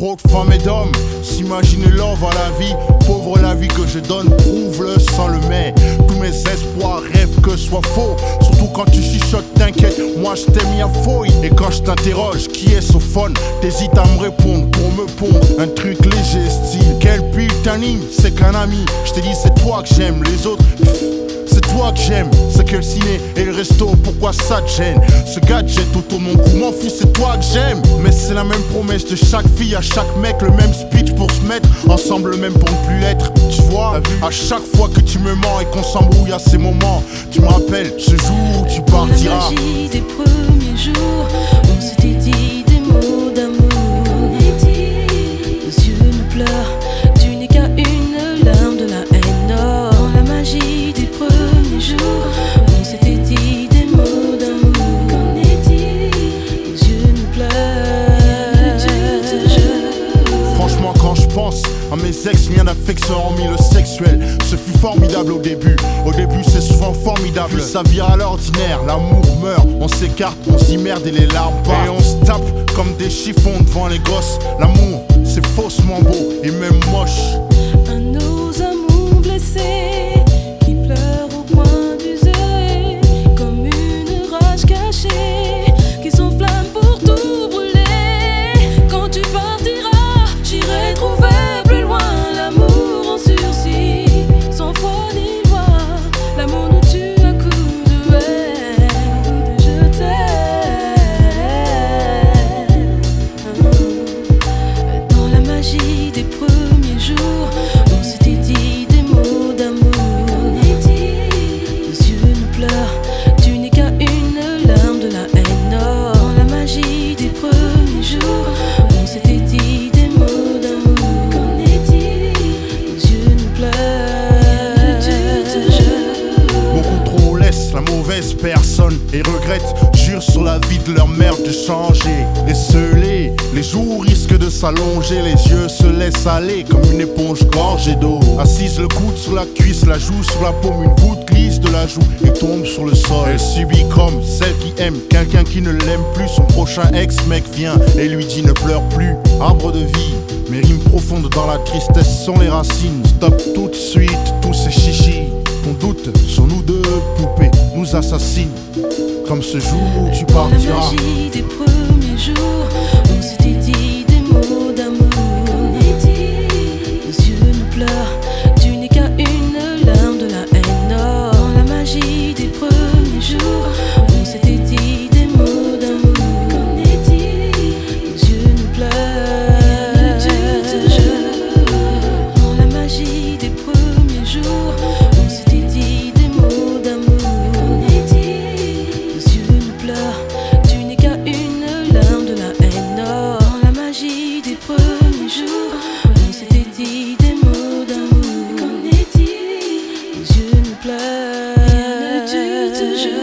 Trop de femmes et d'hommes s'imaginer love à la vie. Pauvre la vie que je donne, prouve-le sans le mais. Tous mes espoirs rêvent que ce soit faux. Surtout quand tu chuchotes, t'inquiète, moi je t'ai mis à fouille. Et quand je t'interroge, qui est ce phone, t'hésites à me répondre pour me pondre un truc léger style. Quel putain c'est qu'un ami. Je t'ai dit c'est toi que j'aime, les autres c'est toi que j'aime, c'est que le ciné et le resto, pourquoi ça te gêne? Ce gadget autour de mon cou, m'en fous, c'est toi que j'aime. Mais c'est la même promesse de chaque fille à chaque mec, le même speech pour se mettre ensemble, le même pour ne plus l'être. Tu vois, à chaque fois que tu me mens et qu'on s'embrouille à ces moments, tu me rappelles ce jour où tu partiras. Dans la magie des premiers jours, on s'était dit des mots d'amour. On est dit, nos yeux nous pleurent, tu n'es qu'à une larme de la haine. Dans la magie des premiers jours, on s'était dit des mots d'amour. Qu'en est-il? Nos yeux nous pleurent. Franchement quand je pense à mes ex, rien d'affection hormis le sexuel. Ce fut formidable au début c'est souvent formidable. Puis ça vire à l'ordinaire, l'amour meurt, on s'écarte, on s'immerde et les larmes partent. Et on se tape comme des chiffons devant les gosses. L'amour c'est faussement beau et même moche. À nos amours blessés qui pleurent au point d'user, comme une rage cachée qui s'enflamme pour tout brûler. Quand tu partiras, j'irai trouver plus loin l'amour en sursis, sans foi ni loi. L'amour nous tue à coups de haine, je t'aime. Dans la magie des premiers jours, on s'était dit des mots d'amour. Qu'en est-il? Nos yeux nous pleurent, tu n'es qu'à une larme de la haine. Dans la magie des premiers jours, on s'était dit des mots d'amour. Qu'en est-il? Nos yeux nous pleurent. Beaucoup trop laissent la mauvaise personne et regrettent, jurent sur la vie de leur mère de changer. Esselés, les jours risquent de s'allonger, les yeux se laissent aller comme une éponge gorgée d'eau. Assise le coude sur la cuisse, la joue sur la paume, une goutte glisse de la joue et tombe sur le sol. Elle subit comme celle qui aime quelqu'un qui ne l'aime plus. Son prochain ex-mec vient et lui dit ne pleure plus. Arbre de vie, mes rimes profondes dans la tristesse sont les racines. Stop tout de suite tous ces chichis. Ton doute sur nous deux poupées nous assassine. Comme ce jour où tu Dans la partiras. magie des premiers jours, on s'était dit des mots d'amour. Qu'en est-il? Nos yeux nous pleurent, tu n'es qu'à une larme de la haine. Dans la magie des premiers jours, on s'était dit des mots d'amour. Qu'en est-il? Nos yeux nous pleurent. Dans la magie des premiers jours, on s'était dit des mots d'amour. Qu'en est-il? Nos yeux nous pleurent, tu n'es qu'à une larme de la haine. Dans la magie des premiers jours, on s'était dit des mots d'amour. Qu'en est-il? Nos yeux nous pleurent. Rien ne dure toujours.